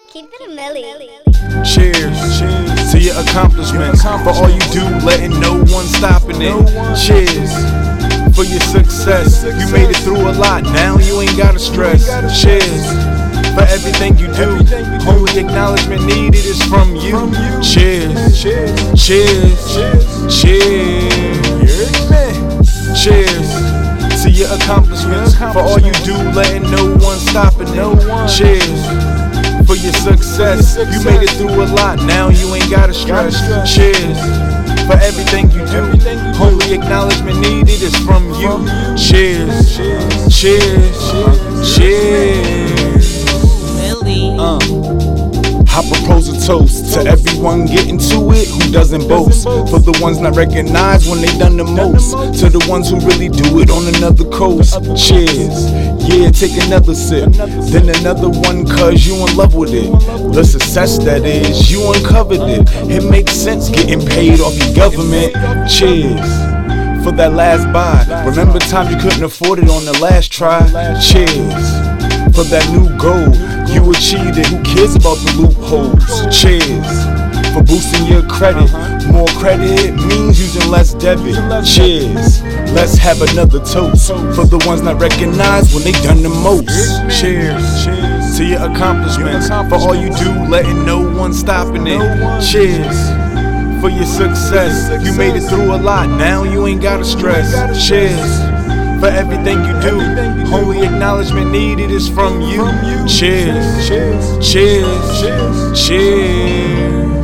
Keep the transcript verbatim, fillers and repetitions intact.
Keep it a milli. Cheers, cheers to your accomplishments. For all you do, letting no one stopping it. Cheers for your success. You made it through a lot, now you ain't gotta stress. Cheers for everything you do. Only acknowledgement needed is from you. Cheers, cheers, cheers, cheers to your accomplishments. For all you do, letting no one stopping it. Cheers for your success. You made it through a lot, now you ain't gotta stress. Cheers for everything you do. Only acknowledgement needed is from you. Cheers, cheers, cheers. Uh. I propose a toast to everyone getting to it who doesn't boast. For the ones not recognized when they done the most. To the ones who really do it on another coast. Cheers, yeah, take another sip. Then another one cause you in love with it. The success that is, you uncovered it. It makes sense getting paid off your government. Cheers for that last buy. Remember times you couldn't afford it on the last try. Cheers for that new goal you achieved it. Who cares about the loopholes? Cheers for boosting your credit. More credit means using less debit. Cheers, let's have another toast for the ones not recognized when they done the most. Cheers to your accomplishments. For all you do, letting no one stopping it. Cheers for your success. You made it through a lot, now you ain't gotta stress. Cheers for everything you do. Only acknowledgement needed is from you. Cheers, cheers, cheers, cheers.